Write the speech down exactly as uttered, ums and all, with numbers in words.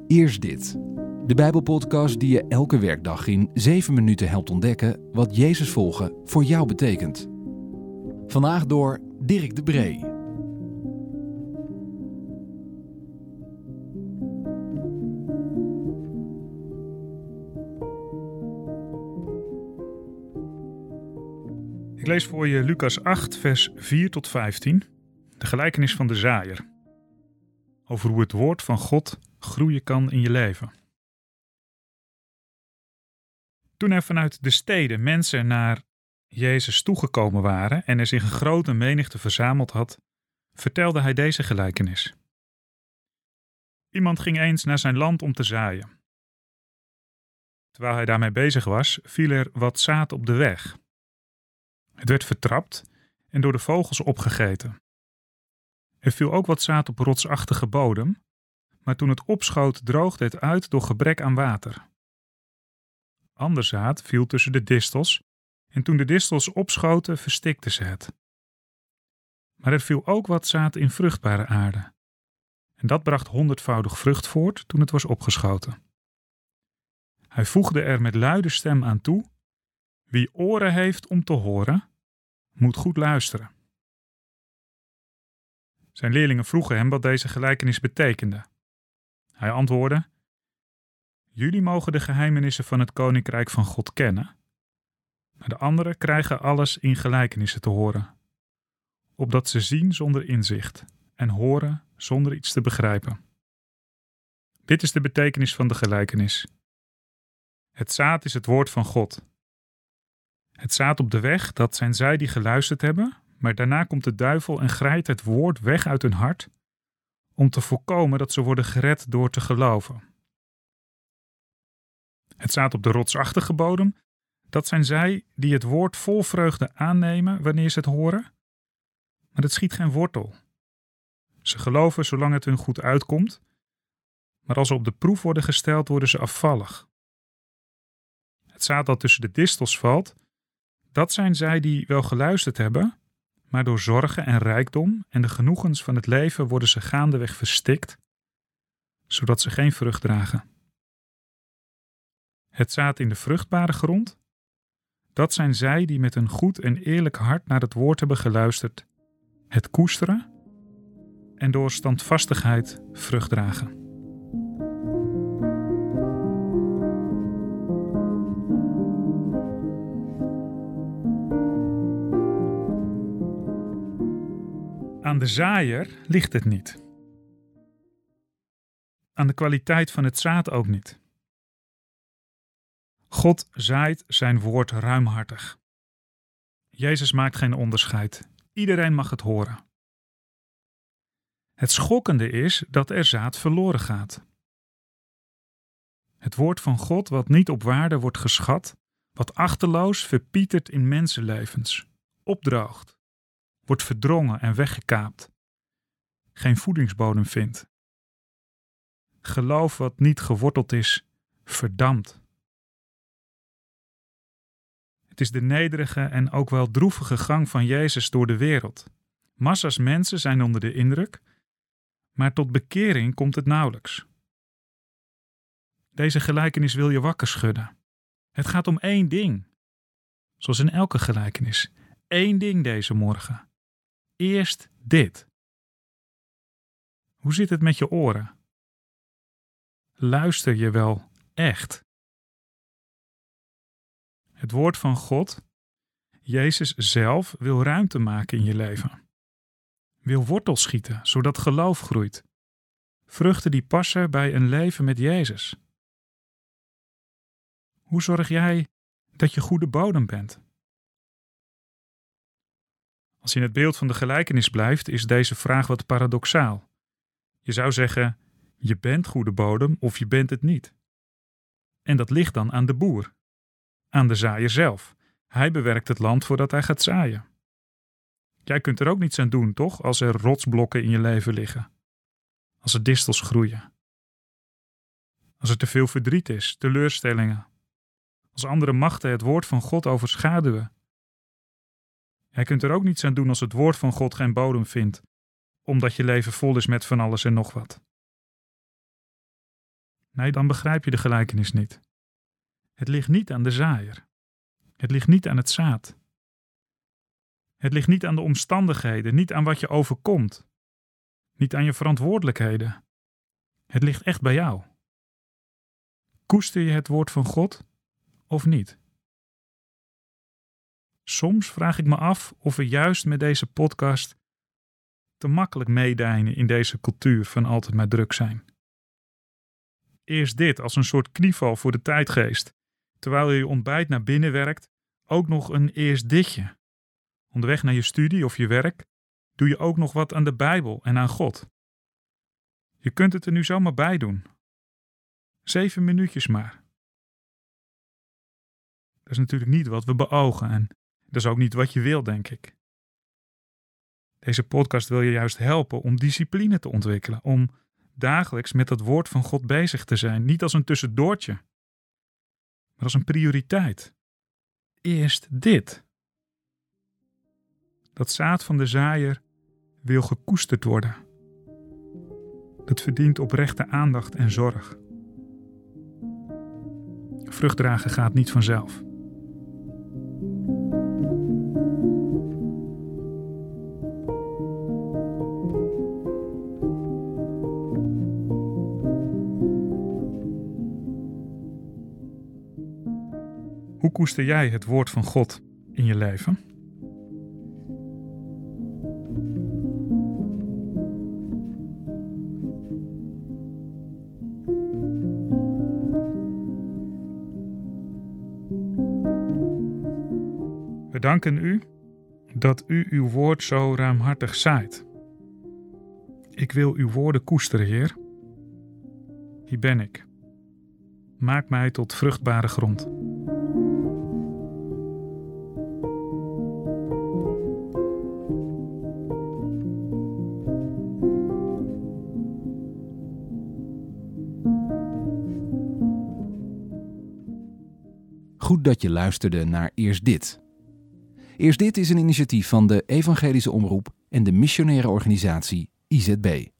Eerst dit. De Bijbelpodcast die je elke werkdag in zeven minuten helpt ontdekken wat Jezus volgen voor jou betekent. Vandaag door Dirk de Bree. Ik lees voor je Lucas acht, vers vier tot vijftien, de gelijkenis van de zaaier. Over hoe het woord van God groeien kan in je leven. Toen er vanuit de steden mensen naar Jezus toegekomen waren en er zich een grote menigte verzameld had, vertelde hij deze gelijkenis. Iemand ging eens naar zijn land om te zaaien. Terwijl hij daarmee bezig was, viel er wat zaad op de weg. Het werd vertrapt en door de vogels opgegeten. Er viel ook wat zaad op rotsachtige bodem, maar toen het opschoot droogde het uit door gebrek aan water. Ander zaad viel tussen de distels en toen de distels opschoten verstikten ze het. Maar er viel ook wat zaad in vruchtbare aarde. En dat bracht honderdvoudig vrucht voort toen het was opgeschoten. Hij voegde er met luide stem aan toe: wie oren heeft om te horen, moet goed luisteren. Zijn leerlingen vroegen hem wat deze gelijkenis betekende. Hij antwoordde: jullie mogen de geheimenissen van het koninkrijk van God kennen, maar de anderen krijgen alles in gelijkenissen te horen, opdat ze zien zonder inzicht en horen zonder iets te begrijpen. Dit is de betekenis van de gelijkenis. Het zaad is het woord van God. Het zaad op de weg, dat zijn zij die geluisterd hebben, maar daarna komt de duivel en grijpt het woord weg uit hun hart, om te voorkomen dat ze worden gered door te geloven. Het zaad op de rotsachtige bodem, dat zijn zij die het woord vol vreugde aannemen wanneer ze het horen, maar het schiet geen wortel. Ze geloven zolang het hun goed uitkomt, maar als ze op de proef worden gesteld, worden ze afvallig. Het zaad dat tussen de distels valt, dat zijn zij die wel geluisterd hebben, maar door zorgen en rijkdom en de genoegens van het leven worden ze gaandeweg verstikt, zodat ze geen vrucht dragen. Het zaad in de vruchtbare grond, dat zijn zij die met een goed en eerlijk hart naar het woord hebben geluisterd, het koesteren en door standvastigheid vrucht dragen. Aan de zaaier ligt het niet. Aan de kwaliteit van het zaad ook niet. God zaait zijn woord ruimhartig. Jezus maakt geen onderscheid. Iedereen mag het horen. Het schokkende is dat er zaad verloren gaat. Het woord van God wat niet op waarde wordt geschat, wat achterloos verpietert in mensenlevens, opdroogt, wordt verdrongen en weggekaapt, geen voedingsbodem vindt. Geloof wat niet geworteld is, verdampt. Het is de nederige en ook wel droevige gang van Jezus door de wereld. Massa's mensen zijn onder de indruk, maar tot bekering komt het nauwelijks. Deze gelijkenis wil je wakker schudden. Het gaat om één ding, zoals in elke gelijkenis. Eén ding deze morgen. Eerst dit. Hoe zit het met je oren? Luister je wel echt? Het woord van God, Jezus zelf, wil ruimte maken in je leven. Wil wortel schieten, zodat geloof groeit. Vruchten die passen bij een leven met Jezus. Hoe zorg jij dat je goede bodem bent? Als je in het beeld van de gelijkenis blijft, is deze vraag wat paradoxaal. Je zou zeggen, je bent goede bodem of je bent het niet. En dat ligt dan aan de boer. Aan de zaaier zelf. Hij bewerkt het land voordat hij gaat zaaien. Jij kunt er ook niets aan doen, toch, als er rotsblokken in je leven liggen. Als er distels groeien. Als er te veel verdriet is, teleurstellingen. Als andere machten het woord van God overschaduwen. Jij kunt er ook niets aan doen als het woord van God geen bodem vindt, omdat je leven vol is met van alles en nog wat. Nee, dan begrijp je de gelijkenis niet. Het ligt niet aan de zaaier. Het ligt niet aan het zaad. Het ligt niet aan de omstandigheden, niet aan wat je overkomt. Niet aan je verantwoordelijkheden. Het ligt echt bij jou. Koester je het woord van God of niet? Soms vraag ik me af of we juist met deze podcast te makkelijk meedijnen in deze cultuur van altijd maar druk zijn. Eerst dit als een soort knieval voor de tijdgeest, terwijl je je ontbijt naar binnen werkt, ook nog een eerst ditje. Onderweg naar je studie of je werk doe je ook nog wat aan de Bijbel en aan God. Je kunt het er nu zomaar bij doen. Zeven minuutjes maar. Dat is natuurlijk niet wat we beogen en dat is ook niet wat je wil, denk ik. Deze podcast wil je juist helpen om discipline te ontwikkelen, om dagelijks met het woord van God bezig te zijn, niet als een tussendoortje, maar als een prioriteit. Eerst dit. Dat zaad van de zaaier wil gekoesterd worden. Dat verdient oprechte aandacht en zorg. Vrucht dragen gaat niet vanzelf. Hoe koester jij het woord van God in je leven? We danken u dat u uw woord zo ruimhartig zaait. Ik wil uw woorden koesteren, Heer. Hier ben ik. Maak mij tot vruchtbare grond. Goed dat je luisterde naar Eerst Dit. Eerst Dit is een initiatief van de Evangelische Omroep en de missionaire organisatie I Z B.